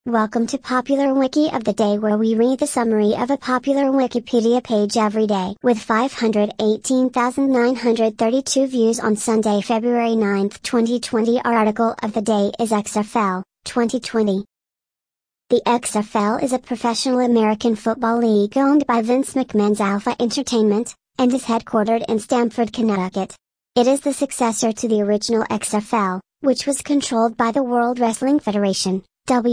Welcome to Popular Wiki of the Day, where we read the summary of a popular Wikipedia page every day. With 518,932 views on Sunday, February 9, 2020, our article of the day is XFL 2020. The XFL is a professional American football league owned by Vince McMahon's Alpha Entertainment, and is headquartered in Stamford, Connecticut. It is the successor to the original XFL, which was controlled by the World Wrestling Federation,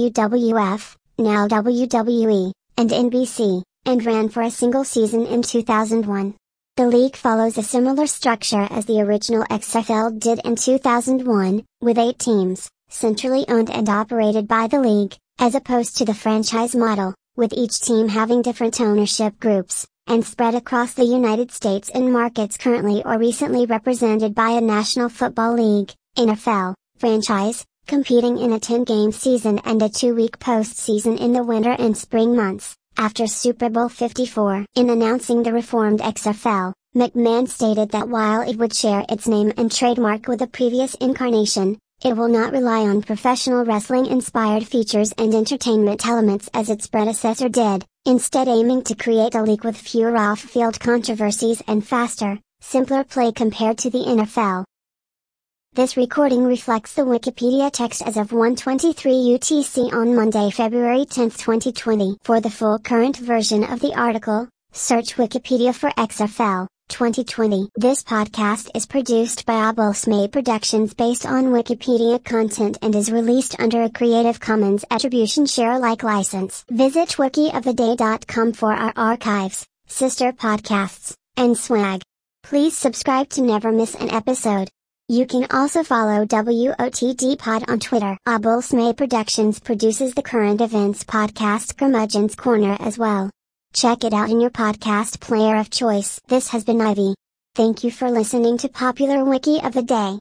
WWF, now WWE, and NBC, and ran for a single season in 2001. The league follows a similar structure as the original XFL did in 2001, with 8 teams, centrally owned and operated by the league, as opposed to the franchise model, with each team having different ownership groups, and spread across the United States in markets currently or recently represented by a National Football League, NFL, franchise, competing in a 10-game season and a 2-week postseason in the winter and spring months, after Super Bowl 54. In announcing the reformed XFL, McMahon stated that while it would share its name and trademark with the previous incarnation, it will not rely on professional wrestling-inspired features and entertainment elements as its predecessor did, instead aiming to create a league with fewer off-field controversies and faster, simpler play compared to the NFL. This recording reflects the Wikipedia text as of 1:23 UTC on Monday, February 10, 2020. For the full current version of the article, search Wikipedia for XFL 2020. This podcast is produced by Abulsmay Productions based on Wikipedia content and is released under a Creative Commons Attribution Share Alike license. Visit wikioftheday.com for our archives, sister podcasts, and swag. Please subscribe to never miss an episode. You can also follow WOTD Pod on Twitter. Abulsmay Productions produces the current events podcast Curmudgeon's Corner as well. Check it out in your podcast player of choice. This has been Ivy. Thank you for listening to Popular Wiki of the Day.